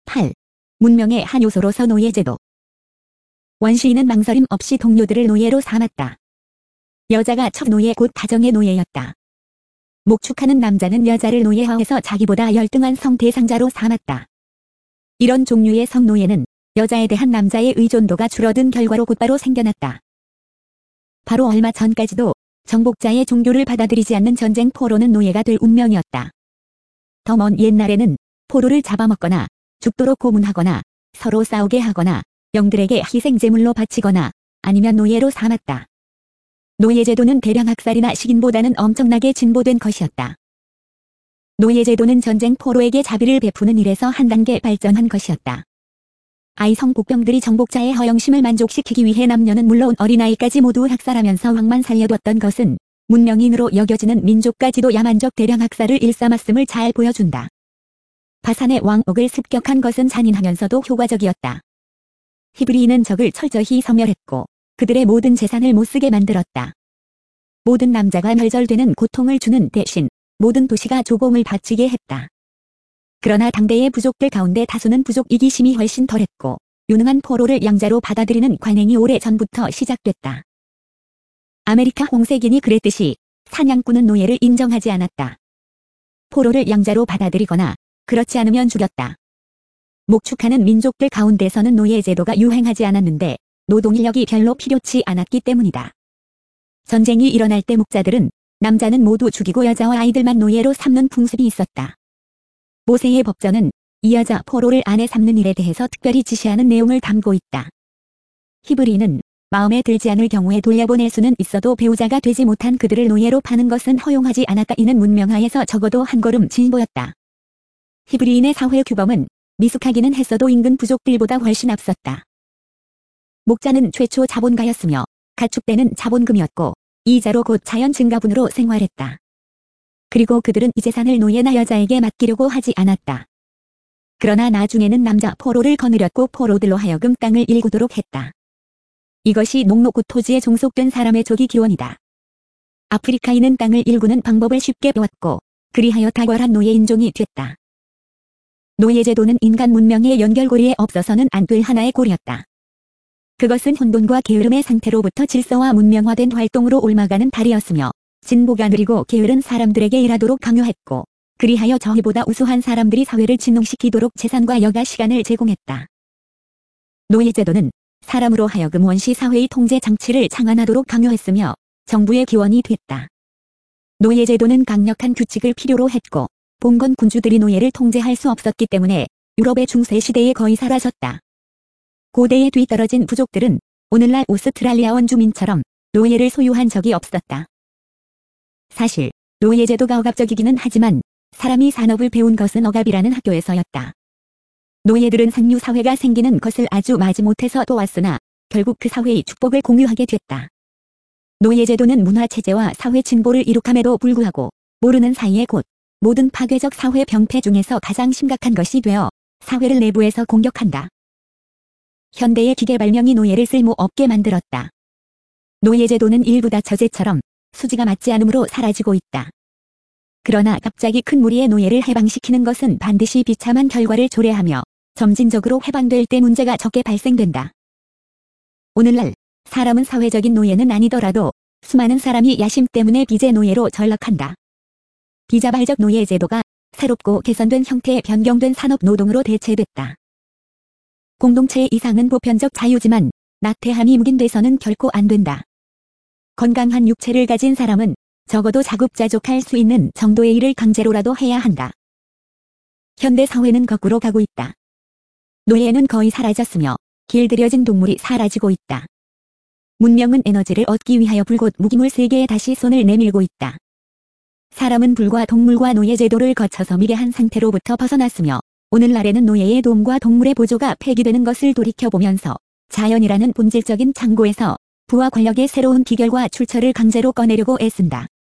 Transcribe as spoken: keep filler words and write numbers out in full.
팔. 문명의 한 요소로서 노예제도. 원시인은 망설임 없이 동료들을 노예로 삼았다. 여자가 첫 노예 곧 가정의 노예였다. 목축하는 남자는 여자를 노예화해서 자기보다 열등한 성 대상자로 삼았다. 이런 종류의 성노예는 여자에 대한 남자의 의존도가 줄어든 결과로 곧바로 생겨났다. 바로 얼마 전까지도 정복자의 종교를 받아들이지 않는 전쟁 포로는 노예가 될 운명이었다. 더 먼 옛날에는 포로를 잡아먹거나 죽도록 고문하거나 서로 싸우게 하거나 영들에게 희생제물로 바치거나 아니면 노예로 삼았다. 노예제도는 대량 학살이나 식인보다는 엄청나게 진보된 것이었다. 노예제도는 전쟁 포로에게 자비를 베푸는 일에서 한 단계 발전한 것이었다. 아이 성복병들이 정복자의 허영심을 만족시키기 위해 남녀는 물론 어린아이까지 모두 학살하면서 왕만 살려뒀던 것은 문명인으로 여겨지는 민족까지도 야만적 대량 학살을 일삼았음을 잘 보여준다. 바산의 왕옥을 습격한 것은 잔인하면서도 효과적이었다. 히브리인은 적을 철저히 섬멸했고 그들의 모든 재산을 못쓰게 만들었다. 모든 남자가 멸절되는 고통을 주는 대신 모든 도시가 조공을 바치게 했다. 그러나 당대의 부족들 가운데 다수는 부족 이기심이 훨씬 덜했고 유능한 포로를 양자로 받아들이는 관행이 오래 전부터 시작됐다. 아메리카 홍색인이 그랬듯이 사냥꾼은 노예를 인정하지 않았다. 포로를 양자로 받아들이거나 그렇지 않으면 죽였다. 목축하는 민족들 가운데서는 노예제도가 유행하지 않았는데 노동인력이 별로 필요치 않았기 때문이다. 전쟁이 일어날 때 목자들은 남자는 모두 죽이고 여자와 아이들만 노예로 삼는 풍습이 있었다. 모세의 법전은 이 여자 포로를 아내 삼는 일에 대해서 특별히 지시하는 내용을 담고 있다. 히브리는 마음에 들지 않을 경우에 돌려보낼 수는 있어도 배우자가 되지 못한 그들을 노예로 파는 것은 허용하지 않았다. 이는 문명하에서 적어도 한 걸음 진보였다. 히브리인의 사회 규범은 미숙하기는 했어도 인근 부족들보다 훨씬 앞섰다. 목자는 최초 자본가였으며 가축대는 자본금이었고 이자로 곧 자연 증가분으로 생활했다. 그리고 그들은 이 재산을 노예나 여자에게 맡기려고 하지 않았다. 그러나 나중에는 남자 포로를 거느렸고 포로들로 하여금 땅을 일구도록 했다. 이것이 농노구 토지에 종속된 사람의 조기 기원이다. 아프리카인은 땅을 일구는 방법을 쉽게 배웠고 그리하여 탁월한 노예 인종이 됐다. 노예제도는 인간 문명의 연결고리에 없어서는 안 될 하나의 고리였다. 그것은 혼돈과 게으름의 상태로부터 질서와 문명화된 활동으로 옮아가는 다리였으며 진보가 느리고 게으른 사람들에게 일하도록 강요했고 그리하여 저희보다 우수한 사람들이 사회를 진흥시키도록 재산과 여가 시간을 제공했다. 노예제도는 사람으로 하여금 원시 사회의 통제 장치를 창안하도록 강요했으며 정부의 기원이 됐다. 노예제도는 강력한 규칙을 필요로 했고 봉건 군주들이 노예를 통제할 수 없었기 때문에 유럽의 중세시대에 거의 사라졌다. 고대에 뒤떨어진 부족들은 오늘날 오스트랄리아 원주민처럼 노예를 소유한 적이 없었다. 사실 노예제도가 억압적이기는 하지만 사람이 산업을 배운 것은 억압이라는 학교에서였다. 노예들은 상류사회가 생기는 것을 아주 마지못해서 도왔으나 결국 그 사회의 축복을 공유하게 됐다. 노예제도는 문화체제와 사회 진보를 이룩함에도 불구하고 모르는 사이에 곧 모든 파괴적 사회 병폐 중에서 가장 심각한 것이 되어 사회를 내부에서 공격한다. 현대의 기계 발명이 노예를 쓸모없게 만들었다. 노예제도는 일부 다처제처럼 수지가 맞지 않으므로 사라지고 있다. 그러나 갑자기 큰 무리의 노예를 해방시키는 것은 반드시 비참한 결과를 초래하며 점진적으로 해방될 때 문제가 적게 발생된다. 오늘날 사람은 사회적인 노예는 아니더라도 수많은 사람이 야심 때문에 빚의 노예로 전락한다. 비자발적 노예제도가 새롭고 개선된 형태의 변경된 산업노동으로 대체됐다. 공동체의 이상은 보편적 자유지만 나태함이 묵인돼서는 결코 안 된다. 건강한 육체를 가진 사람은 적어도 자급자족할 수 있는 정도의 일을 강제로라도 해야 한다. 현대 사회는 거꾸로 가고 있다. 노예는 거의 사라졌으며 길들여진 동물이 사라지고 있다. 문명은 에너지를 얻기 위하여 불곧 무기물 세계에 다시 손을 내밀고 있다. 사람은 불과 동물과 노예제도를 거쳐서 미래한 상태로부터 벗어났으며 오늘날에는 노예의 도움과 동물의 보조가 폐기되는 것을 돌이켜보면서 자연이라는 본질적인 창고에서 부와 권력의 새로운 기결과 출처를 강제로 꺼내려고 애쓴다.